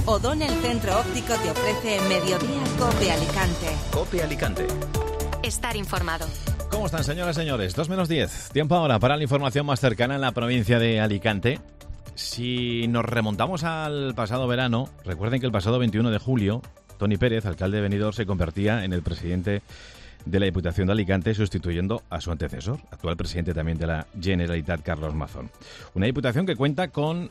O'Donnell Centro Óptico te ofrece Mediodía Cope Alicante. Cope Alicante. Estar informado. ¿Cómo están, señoras y señores? 2:10. Tiempo ahora para la información más cercana en la provincia de Alicante. Si nos remontamos al pasado verano, recuerden que el pasado 21 de julio, Toni Pérez, alcalde de Benidorm, se convertía en el presidente de la Diputación de Alicante, sustituyendo a su antecesor, actual presidente también de la Generalitat, Carlos Mazón. Una diputación que cuenta con,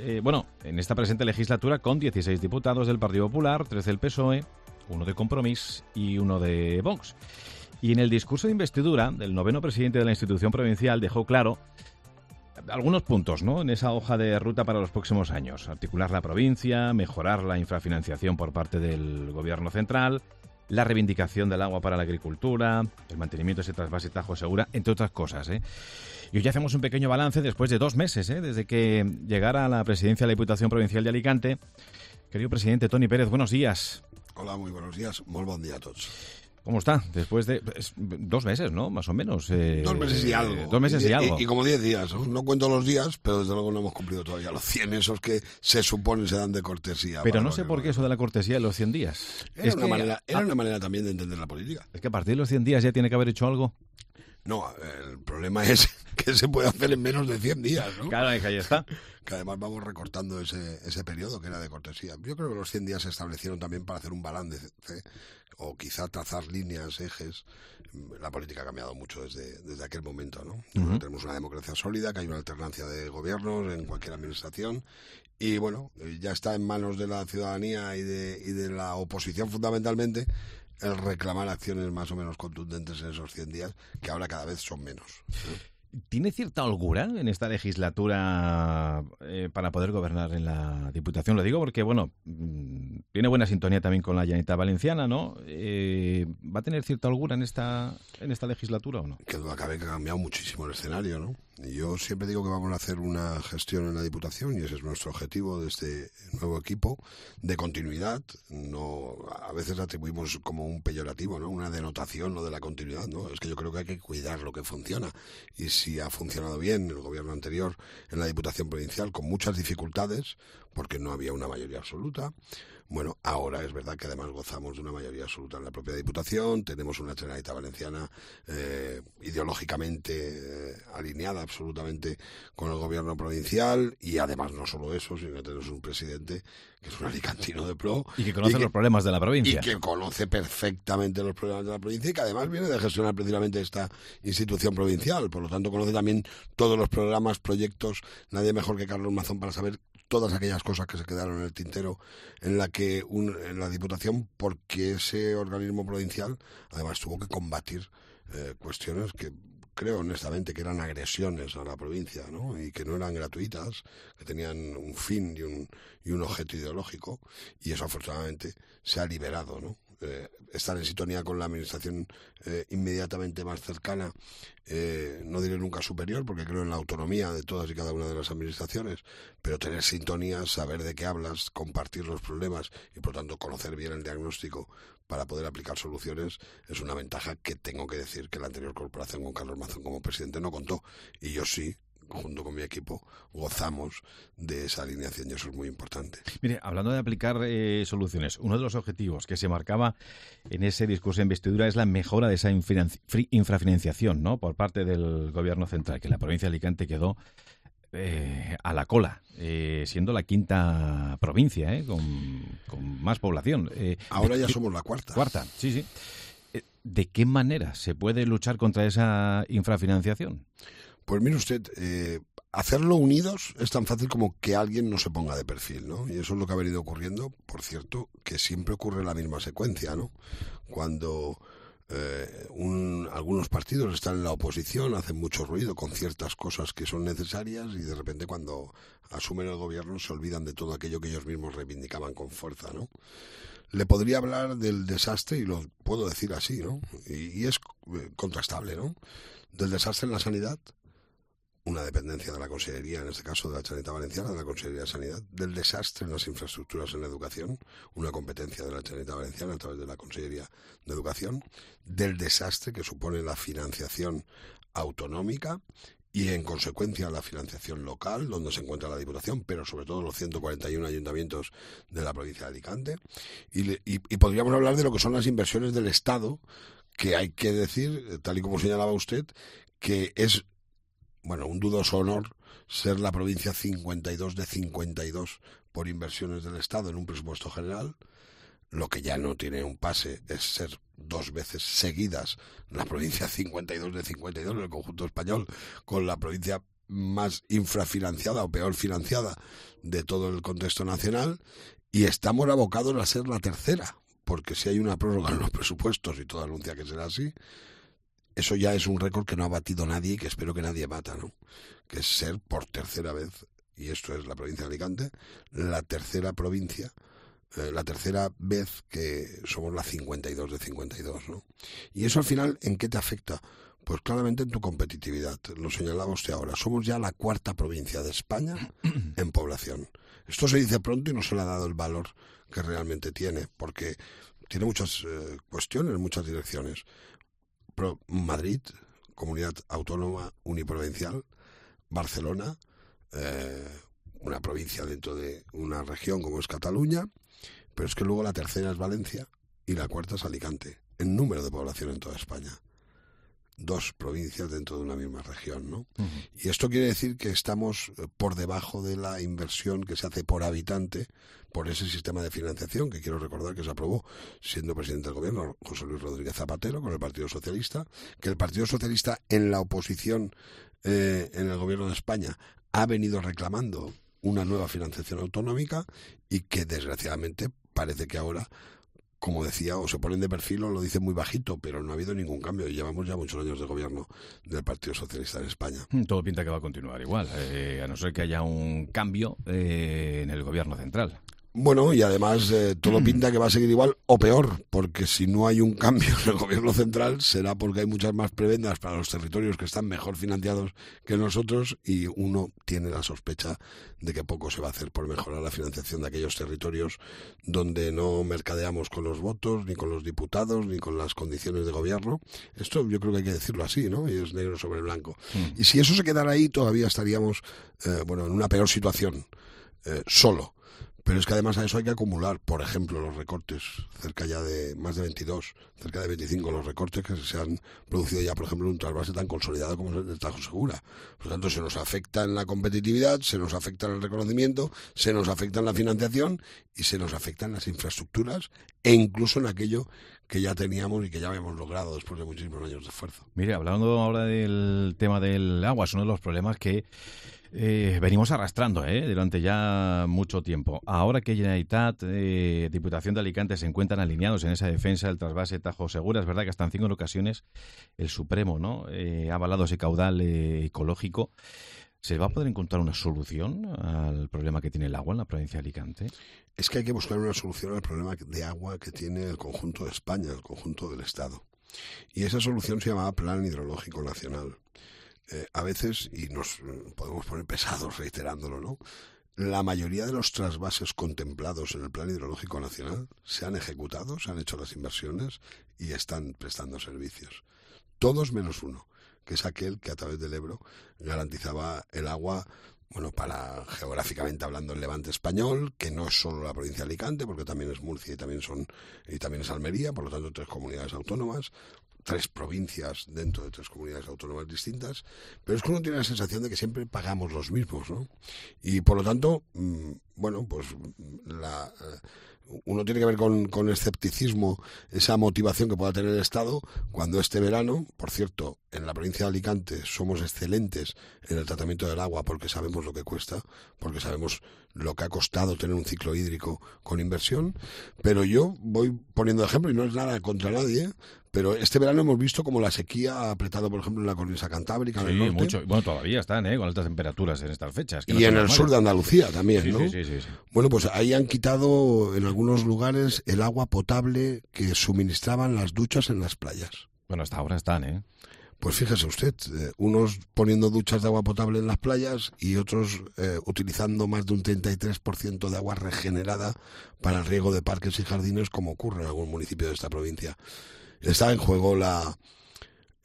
en esta presente legislatura, con 16 diputados del Partido Popular, 13 del PSOE, uno de Compromís y uno de Vox. Y en el discurso de investidura del noveno presidente de la institución provincial dejó claro algunos puntos, ¿no?, en esa hoja de ruta para los próximos años. Articular la provincia, mejorar la infrafinanciación por parte del gobierno central, la reivindicación del agua para la agricultura, el mantenimiento de ese trasvase Tajo Segura, entre otras cosas, Y hoy hacemos un pequeño balance después de 2 meses, desde que llegara a la presidencia de la Diputación Provincial de Alicante. Querido presidente Toni Pérez, buenos días. Hola, muy buenos días. Muy buen día a todos. ¿Cómo está? Después de 2 meses, ¿no? Más o menos. 2 meses y algo. 2 meses y algo. Y como 10 días, ¿no? No cuento los días, pero desde luego no hemos cumplido todavía los 100, esos que se supone se dan de cortesía. Pero no sé por qué eso de la cortesía de los 100 días. Era una manera también de entender la política. Es que a partir de los 100 días ya tiene que haber hecho algo. No, el problema es que se puede hacer en menos de 100 días, ¿no? Claro, ahí está. Que además vamos recortando ese periodo que era de cortesía. Yo creo que los 100 días se establecieron también para hacer un balance, o quizá trazar líneas, ejes. La política ha cambiado mucho desde aquel momento, ¿no? Uh-huh. Tenemos una democracia sólida, que hay una alternancia de gobiernos en cualquier administración, y bueno, ya está en manos de la ciudadanía y de la oposición fundamentalmente el reclamar acciones más o menos contundentes en esos 100 días, que ahora cada vez son menos. ¿Tiene cierta holgura en esta legislatura para poder gobernar en la Diputación? Lo digo porque, tiene buena sintonía también con la Generalitat Valenciana, ¿no? ¿Va a tener cierta holgura en esta legislatura o no? Que duda cabe que ha cambiado muchísimo el escenario, ¿no? Y yo siempre digo que vamos a hacer una gestión en la Diputación, y ese es nuestro objetivo de este nuevo equipo, de continuidad. No, a veces atribuimos como un peyorativo, ¿no? Una denotación, lo de la continuidad, ¿no? Es que yo creo que hay que cuidar lo que funciona. Y si ha funcionado bien el gobierno anterior en la Diputación Provincial, con muchas dificultades, porque no había una mayoría absoluta, bueno, ahora es verdad que además gozamos de una mayoría absoluta en la propia Diputación, tenemos una Generalitat Valenciana ideológicamente alineada absolutamente con el gobierno provincial, y además no solo eso, sino que tenemos un presidente que es un alicantino de pro. Y que conoce los problemas de la provincia. Y que conoce perfectamente los problemas de la provincia, y que además viene de gestionar precisamente esta institución provincial. Por lo tanto, conoce también todos los programas, proyectos. Nadie mejor que Carlos Mazón para saber todas aquellas cosas que se quedaron en el tintero en la Diputación, porque ese organismo provincial además tuvo que combatir cuestiones que creo honestamente que eran agresiones a la provincia, ¿no? Y que no eran gratuitas, que tenían un fin y un objeto ideológico, y eso afortunadamente se ha liberado, ¿no? Estar en sintonía con la administración inmediatamente más cercana, no diré nunca superior, porque creo en la autonomía de todas y cada una de las administraciones, pero tener sintonía, saber de qué hablas, compartir los problemas y por tanto conocer bien el diagnóstico para poder aplicar soluciones, es una ventaja que tengo que decir que la anterior corporación con Carlos Mazón como presidente no contó, y yo sí, junto con mi equipo, gozamos de esa alineación, y eso es muy importante. Mire, hablando de aplicar soluciones, uno de los objetivos que se marcaba en ese discurso de investidura es la mejora de esa infrafinanciación, ¿no?, por parte del gobierno central, que la provincia de Alicante quedó a la cola, siendo la 5ª provincia, con más población. Ahora ya somos la 4ª. Cuarta, sí. ¿De qué manera se puede luchar contra esa infrafinanciación? Pues mire usted, hacerlo unidos es tan fácil como que alguien no se ponga de perfil, ¿no? Y eso es lo que ha venido ocurriendo, por cierto, que siempre ocurre en la misma secuencia, ¿no? Cuando algunos partidos están en la oposición, hacen mucho ruido con ciertas cosas que son necesarias, y de repente cuando asumen el gobierno se olvidan de todo aquello que ellos mismos reivindicaban con fuerza, ¿no? Le podría hablar del desastre, y lo puedo decir así, ¿no? Y es contrastable, ¿no? Del desastre en la sanidad, una dependencia de la Consellería, en este caso de la Generalitat Valenciana, de la Consellería de Sanidad, del desastre en las infraestructuras en la educación, una competencia de la Generalitat Valenciana a través de la Consellería de Educación, del desastre que supone la financiación autonómica y en consecuencia la financiación local, donde se encuentra la Diputación, pero sobre todo los 141 ayuntamientos de la provincia de Alicante. Y podríamos hablar de lo que son las inversiones del Estado, que hay que decir, tal y como señalaba usted, que es, bueno, un dudoso honor ser la provincia 52 de 52 por inversiones del Estado en un presupuesto general. Lo que ya no tiene un pase es ser 2 veces seguidas la provincia 52 de 52 en el conjunto español, con la provincia más infrafinanciada o peor financiada de todo el contexto nacional, y estamos abocados a ser la tercera, porque si hay una prórroga en los presupuestos y todo anuncia que será así, eso ya es un récord que no ha batido nadie y que espero que nadie bata, ¿no? Que es ser por tercera vez, y esto es la provincia de Alicante, la tercera provincia, la tercera vez que somos la 52 de 52, ¿no? Y eso al final, ¿en qué te afecta? Pues claramente en tu competitividad. Lo señalaba usted ahora. Somos ya la 4ª provincia de España en población. Esto se dice pronto y no se le ha dado el valor que realmente tiene, porque tiene muchas cuestiones, muchas direcciones. Pero Madrid, comunidad autónoma uniprovincial, Barcelona, una provincia dentro de una región como es Cataluña, pero es que luego la tercera es Valencia y la 4ª es Alicante, en número de población en toda España. 2 provincias dentro de una misma región, ¿no? Uh-huh. Y esto quiere decir que estamos por debajo de la inversión que se hace por habitante por ese sistema de financiación que quiero recordar que se aprobó siendo presidente del gobierno José Luis Rodríguez Zapatero con el Partido Socialista, que el Partido Socialista en la oposición en el gobierno de España ha venido reclamando una nueva financiación autonómica y que desgraciadamente parece que ahora, como decía, o se ponen de perfil o lo dicen muy bajito, pero no ha habido ningún cambio y llevamos ya muchos años de gobierno del Partido Socialista en España. Todo pinta que va a continuar igual, a no ser que haya un cambio en el gobierno central. Bueno, y además todo pinta que va a seguir igual o peor, porque si no hay un cambio en el gobierno central será porque hay muchas más prebendas para los territorios que están mejor financiados que nosotros y uno tiene la sospecha de que poco se va a hacer por mejorar la financiación de aquellos territorios donde no mercadeamos con los votos, ni con los diputados, ni con las condiciones de gobierno. Esto yo creo que hay que decirlo así, ¿no? Y es negro sobre blanco. Y si eso se quedara ahí todavía estaríamos en una peor situación, solo. Pero es que además a eso hay que acumular, por ejemplo, los recortes, cerca ya de más de 22, cerca de 25 los recortes que se han producido ya, por ejemplo, en un trasvase tan consolidado como es el de Tajo Segura. Por lo tanto, se nos afecta en la competitividad, se nos afecta en el reconocimiento, se nos afecta en la financiación y se nos afecta en las infraestructuras e incluso en aquello que ya teníamos y que ya habíamos logrado después de muchísimos años de esfuerzo. Mire, hablando ahora del tema del agua, es uno de los problemas que venimos arrastrando durante ya mucho tiempo. Ahora que Generalitat, Diputación de Alicante se encuentran alineados en esa defensa del trasvase Tajo Segura, es verdad que hasta en 5 ocasiones el Supremo ha avalado ese caudal ecológico. ¿Se va a poder encontrar una solución al problema que tiene el agua en la provincia de Alicante? Es que hay que buscar una solución al problema de agua que tiene el conjunto de España, el conjunto del Estado. Y esa solución se llamaba Plan Hidrológico Nacional. A veces, y nos podemos poner pesados reiterándolo, ¿no? La mayoría de los trasvases contemplados en el Plan Hidrológico Nacional se han ejecutado, se han hecho las inversiones y están prestando servicios. Todos menos uno, que es aquel que a través del Ebro garantizaba el agua, para geográficamente hablando el Levante español, que no es solo la provincia de Alicante, porque también es Murcia y también es Almería, por lo tanto 3 comunidades autónomas, 3 provincias dentro de 3 comunidades autónomas distintas, pero es que uno tiene la sensación de que siempre pagamos los mismos, ¿no? Y por lo tanto, uno tiene que ver con escepticismo esa motivación que pueda tener el Estado cuando este verano, por cierto, en la provincia de Alicante somos excelentes en el tratamiento del agua porque sabemos lo que cuesta, porque sabemos lo que ha costado tener un ciclo hídrico con inversión, pero yo voy poniendo ejemplo y no es nada contra nadie, pero este verano hemos visto como la sequía ha apretado, por ejemplo, en la cornisa cantábrica, en el norte. Mucho. Bueno, todavía están con altas temperaturas en estas fechas. Y en el sur de Andalucía también, ¿no? Sí. Bueno, pues ahí han quitado en algunos lugares el agua potable que suministraban las duchas en las playas. Bueno, hasta ahora están, Pues fíjese usted, unos poniendo duchas de agua potable en las playas y otros utilizando más de un 33% de agua regenerada para el riego de parques y jardines, como ocurre en algún municipio de esta provincia. Está en juego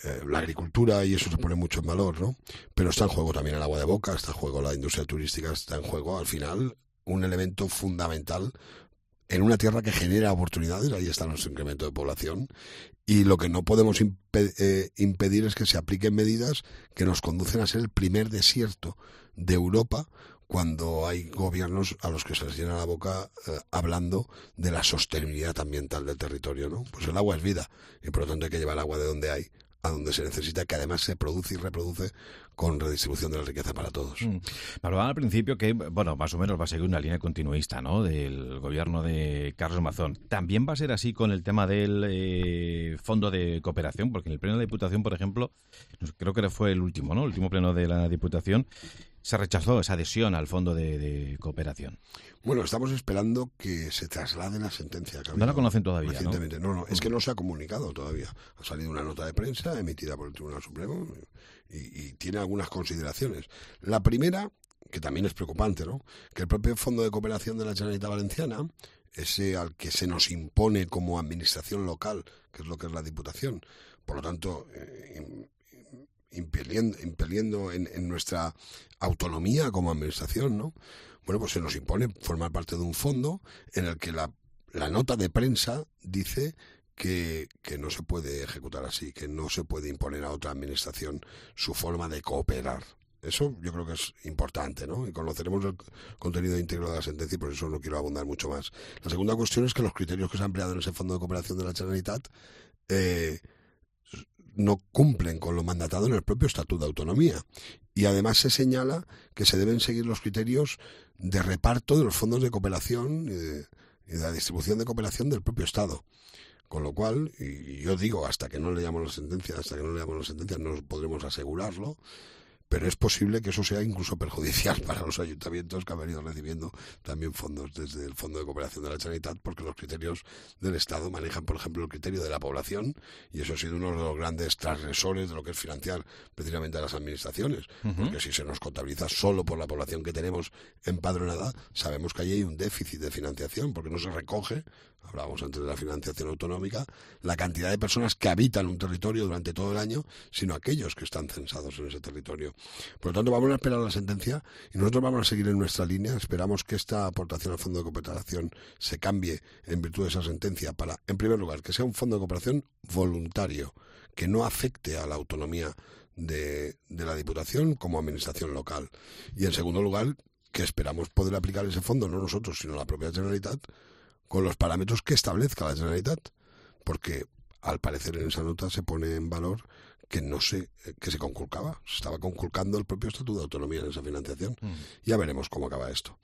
la agricultura, y eso se pone mucho en valor, ¿no? Pero está en juego también el agua de boca, está en juego la industria turística, está en juego, al final, un elemento fundamental en una tierra que genera oportunidades. Ahí está nuestro incremento de población, y lo que no podemos impedir es que se apliquen medidas que nos conducen a ser el primer desierto de Europa, cuando hay gobiernos a los que se les llena la boca hablando de la sostenibilidad ambiental del territorio, ¿no? Pues el agua es vida, y por lo tanto hay que llevar agua de donde hay a donde se necesita, que además se produce y reproduce con redistribución de la riqueza para todos. Me hablaban al principio que, bueno, más o menos va a seguir una línea continuista, ¿no?, del gobierno de Carlos Mazón. ¿También va a ser así con el tema del fondo de cooperación? Porque en el pleno de la Diputación, por ejemplo, creo que fue el último, ¿no?, el último pleno de la Diputación, se rechazó esa adhesión al fondo de cooperación. Bueno, estamos esperando que se traslade la sentencia. No la conocen todavía, recientemente. No, es que no se ha comunicado todavía. Ha salido una nota de prensa emitida por el Tribunal Supremo y tiene algunas consideraciones. La primera, que también es preocupante, ¿no?, que el propio Fondo de Cooperación de la Generalitat Valenciana, ese al que se nos impone como administración local, que es lo que es la Diputación, por lo tanto, impeliendo en nuestra autonomía como administración, ¿no? Bueno, pues se nos impone formar parte de un fondo en el que la nota de prensa dice que no se puede ejecutar así, que no se puede imponer a otra administración su forma de cooperar. Eso yo creo que es importante, ¿no? Y conoceremos el contenido íntegro de la sentencia, y por eso no quiero abundar mucho más. La segunda cuestión es que los criterios que se han empleado en ese Fondo de Cooperación de la Generalitat no cumplen con lo mandatado en el propio Estatuto de Autonomía. Y además se señala que se deben seguir los criterios de reparto de los fondos de cooperación y de la distribución de cooperación del propio Estado. Con lo cual, y yo digo, hasta que no leamos la sentencia no podremos asegurarlo, pero es posible que eso sea incluso perjudicial para los ayuntamientos que han venido recibiendo también fondos desde el Fondo de Cooperación de la Generalitat, porque los criterios del Estado manejan, por ejemplo, el criterio de la población, y eso ha sido uno de los grandes transgresores de lo que es financiar precisamente a las administraciones, porque si se nos contabiliza solo por la población que tenemos empadronada, sabemos que allí hay un déficit de financiación, porque no se recoge, hablábamos antes de la financiación autonómica, la cantidad de personas que habitan un territorio durante todo el año, sino aquellos que están censados en ese territorio. Por lo tanto, vamos a esperar la sentencia y nosotros vamos a seguir en nuestra línea. Esperamos que esta aportación al Fondo de Cooperación se cambie en virtud de esa sentencia para, en primer lugar, que sea un fondo de cooperación voluntario, que no afecte a la autonomía de la Diputación como administración local. Y, en segundo lugar, que esperamos poder aplicar ese fondo, no nosotros, sino la propia Generalitat, con los parámetros que establezca la Generalitat, porque al parecer en esa nota se pone en valor que se conculcaba, se estaba conculcando el propio Estatuto de Autonomía en esa financiación. Ya veremos cómo acaba esto.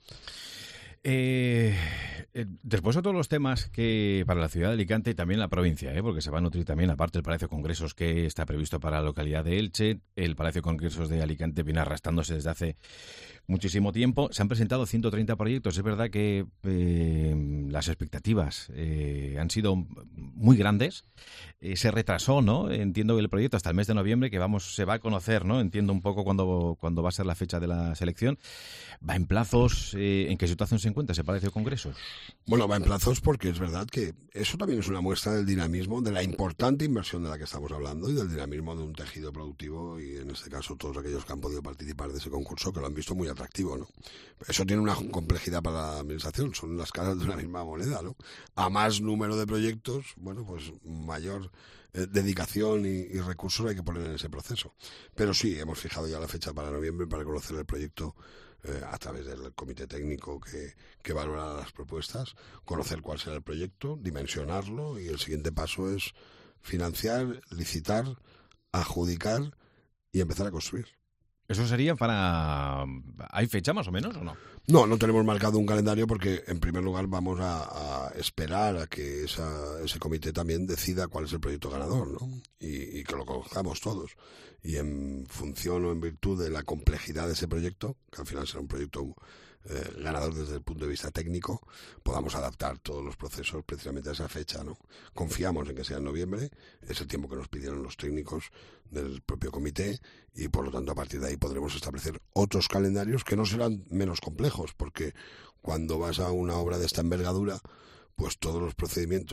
Después de todos los temas que para la ciudad de Alicante y también la provincia, porque se va a nutrir también, aparte del Palacio de Congresos que está previsto para la localidad de Elche, el Palacio de Congresos de Alicante viene arrastrándose desde hace muchísimo tiempo. Se han presentado 130 proyectos. Es verdad que las expectativas han sido muy grandes. Se retrasó, ¿no? Entiendo que el proyecto hasta el mes de noviembre, que se va a conocer, ¿no? Entiendo un poco cuándo va a ser la fecha de la selección. ¿Va en plazos? ¿En qué situación se encuentra ese Palacio de Congresos? Bueno, va en plazos porque es verdad que eso también es una muestra del dinamismo, de la importante inversión de la que estamos hablando y del dinamismo de un tejido productivo, y en este caso todos aquellos que han podido participar de ese concurso, que lo han visto muy atractivo, ¿no? Eso tiene una complejidad para la administración, son las caras de una misma moneda, ¿no? A más número de proyectos, bueno, pues mayor dedicación y recursos hay que poner en ese proceso. Pero sí, hemos fijado ya la fecha para noviembre para conocer el proyecto a través del comité técnico que valorará las propuestas, conocer cuál será el proyecto, dimensionarlo, y el siguiente paso es financiar, licitar, adjudicar y empezar a construir. ¿Eso sería para... ¿Hay fecha más o menos o no? No tenemos marcado un calendario porque, en primer lugar, vamos a esperar a que ese comité también decida cuál es el proyecto ganador, ¿no? Y que lo conozcamos todos. Y en función o en virtud de la complejidad de ese proyecto, que al final será un proyecto ganador desde el punto de vista técnico, podamos adaptar todos los procesos precisamente a esa fecha, ¿no? Confiamos en que sea en noviembre, es el tiempo que nos pidieron los técnicos del propio comité, y por lo tanto a partir de ahí podremos establecer otros calendarios que no serán menos complejos, porque cuando vas a una obra de esta envergadura, pues todos los procedimientos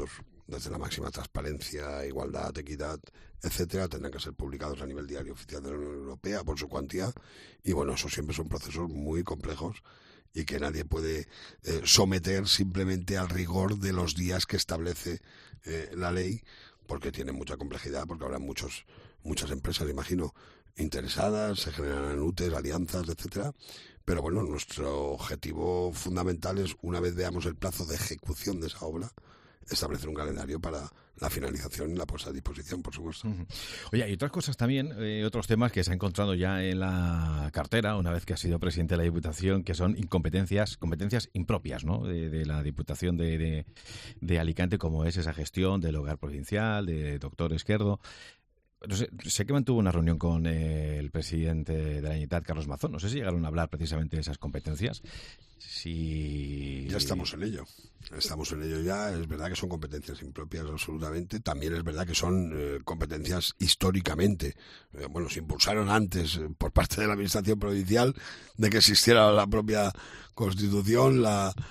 desde la máxima transparencia, igualdad, equidad, etcétera, tendrán que ser publicados a nivel diario oficial de la Unión Europea por su cuantía. Y bueno, eso siempre son procesos muy complejos y que nadie puede someter simplemente al rigor de los días que establece la ley, porque tiene mucha complejidad, porque habrá muchas empresas, imagino, interesadas, se generarán UTEs, alianzas, etcétera. Pero bueno, nuestro objetivo fundamental es, una vez veamos el plazo de ejecución de esa obra, establecer un calendario para la finalización y la puesta a disposición, por supuesto. Oye, hay otras cosas también, otros temas que se ha encontrado ya en la cartera, una vez que ha sido presidente de la Diputación, que son competencias impropias, ¿no?, de la Diputación de Alicante, como es esa gestión del hogar provincial, de doctor Esquerdo. No sé que mantuvo una reunión con el presidente de la Generalitat, Carlos Mazón. No sé si llegaron a hablar precisamente de esas competencias. Ya estamos en ello. Estamos en ello ya. Es verdad que son competencias impropias absolutamente. También es verdad que son competencias históricamente. Se impulsaron antes por parte de la Administración Provincial de que existiera la propia Constitución,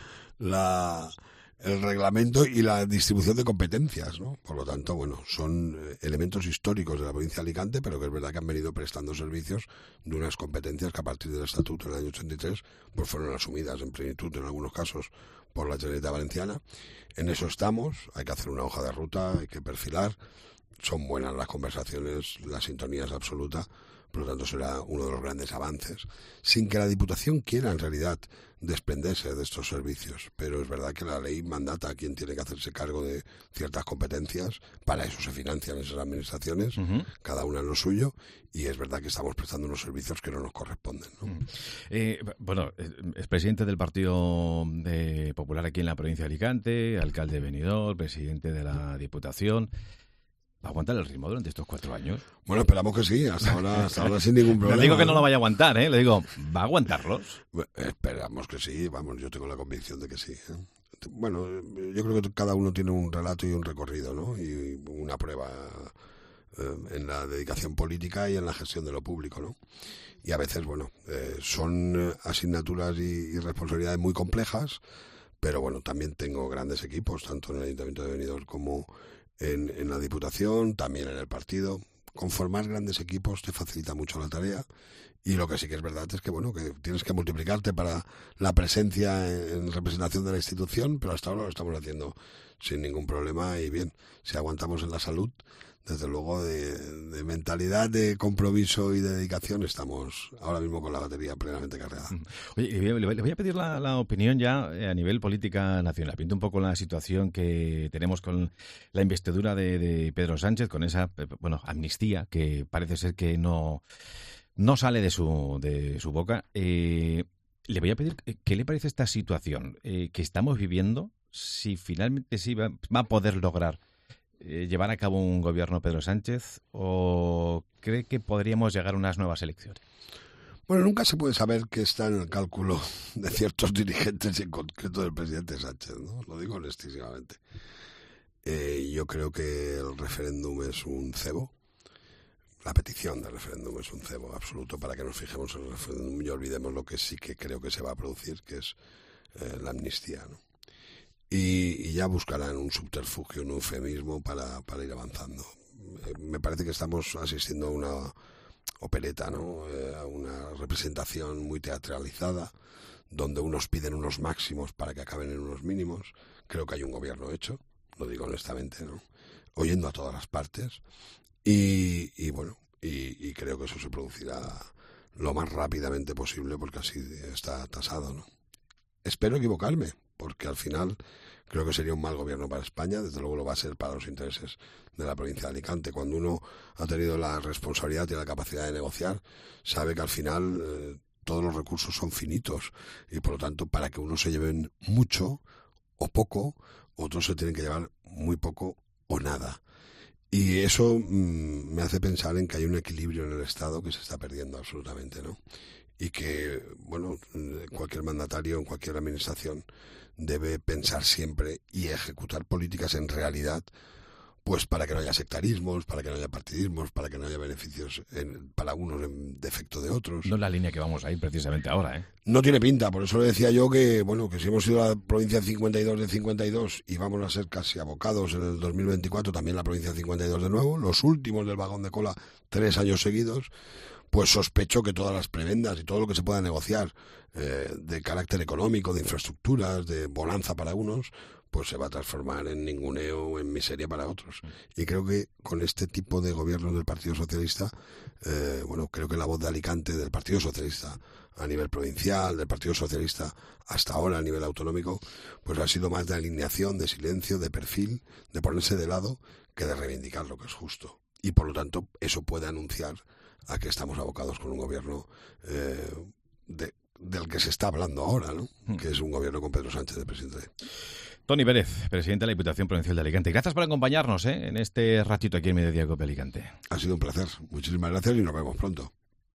el reglamento y la distribución de competencias, ¿no? Por lo tanto, son elementos históricos de la provincia de Alicante, pero que es verdad que han venido prestando servicios de unas competencias que a partir del Estatuto del año 83 pues fueron asumidas en plenitud en algunos casos por la Generalitat Valenciana. En eso estamos, hay que hacer una hoja de ruta, hay que perfilar. Son buenas las conversaciones, la sintonía es absoluta, por lo tanto será uno de los grandes avances, sin que la Diputación quiera en realidad desprenderse de estos servicios, pero es verdad que la ley mandata a quien tiene que hacerse cargo de ciertas competencias. Para eso se financian esas administraciones, cada una en lo suyo, y es verdad que estamos prestando unos servicios que no nos corresponden, ¿no? Es presidente del Partido Popular aquí en la provincia de Alicante, alcalde de Benidorm, presidente de la Diputación. ¿Va a aguantar el ritmo durante estos 4 años? Bueno, esperamos que sí, hasta ahora sin ningún problema. No digo que no lo vaya a aguantar, le digo, ¿va a aguantarlos? Esperamos que sí, yo tengo la convicción de que sí. Yo creo que cada uno tiene un relato y un recorrido, ¿no? Y una prueba en la dedicación política y en la gestión de lo público, ¿no? Y a veces, son asignaturas y responsabilidades muy complejas, pero también tengo grandes equipos, tanto en el Ayuntamiento de Benidorm como en la Diputación, también en el partido. Conformar grandes equipos te facilita mucho la tarea, y lo que sí que es verdad es que que tienes que multiplicarte para la presencia en representación de la institución, pero hasta ahora lo estamos haciendo sin ningún problema. Y bien, si aguantamos en la salud, desde luego de mentalidad, de compromiso y de dedicación, estamos ahora mismo con la batería plenamente cargada. Oye, le voy a pedir la opinión ya a nivel política nacional. Pinta un poco la situación que tenemos con la investidura de Pedro Sánchez, con esa amnistía que parece ser que no sale de su boca. Le voy a pedir qué le parece esta situación que estamos viviendo, si finalmente sí va a poder lograr llevar a cabo un gobierno Pedro Sánchez, o cree que podríamos llegar a unas nuevas elecciones. Nunca se puede saber qué está en el cálculo de ciertos dirigentes y en concreto del presidente Sánchez, ¿no? Lo digo honestísimamente. Yo creo que el referéndum es un cebo. La petición del referéndum es un cebo absoluto para que nos fijemos en el referéndum y olvidemos lo que sí que creo que se va a producir, que es la amnistía, ¿no? Y ya buscarán un subterfugio, un eufemismo para ir avanzando. Me parece que estamos asistiendo a una opereta, ¿no? A una representación muy teatralizada, donde unos piden unos máximos para que acaben en unos mínimos. Creo que hay un gobierno hecho, lo digo honestamente, ¿no? Oyendo a todas las partes, y creo que eso se producirá lo más rápidamente posible, porque así está tasado, ¿no? Espero equivocarme, porque al final creo que sería un mal gobierno para España. Desde luego lo va a ser para los intereses de la provincia de Alicante. Cuando uno ha tenido la responsabilidad y la capacidad de negociar, sabe que al final todos los recursos son finitos, y por lo tanto, para que unos se lleven mucho o poco, otros se tienen que llevar muy poco o nada. Y eso me hace pensar en que hay un equilibrio en el Estado que se está perdiendo absolutamente, ¿no? Y que, cualquier mandatario en cualquier administración debe pensar siempre y ejecutar políticas en realidad pues para que no haya sectarismos, para que no haya partidismos, para que no haya beneficios para unos en defecto de otros. No es la línea que vamos a ir precisamente ahora, ¿eh? No tiene pinta, por eso le decía yo que, bueno, que si hemos sido la provincia 52 de 52 y vamos a ser casi abocados en el 2024 también la provincia 52 de nuevo, los últimos del vagón de cola 3 años seguidos, pues sospecho que todas las prebendas y todo lo que se pueda negociar de carácter económico, de infraestructuras, de bonanza para unos, pues se va a transformar en ninguneo o en miseria para otros. Y creo que con este tipo de gobiernos del Partido Socialista, creo que la voz de Alicante del Partido Socialista a nivel provincial, del Partido Socialista hasta ahora a nivel autonómico, pues ha sido más de alineación, de silencio, de perfil, de ponerse de lado, que de reivindicar lo que es justo. Y por lo tanto, eso puede anunciar a que estamos abocados con un gobierno del que se está hablando ahora, ¿no? Que es un gobierno con Pedro Sánchez de presidente. Toni Pérez, presidente de la Diputación Provincial de Alicante. Gracias por acompañarnos en este ratito aquí en Mediodía Cope Alicante. Ha sido un placer. Muchísimas gracias y nos vemos pronto.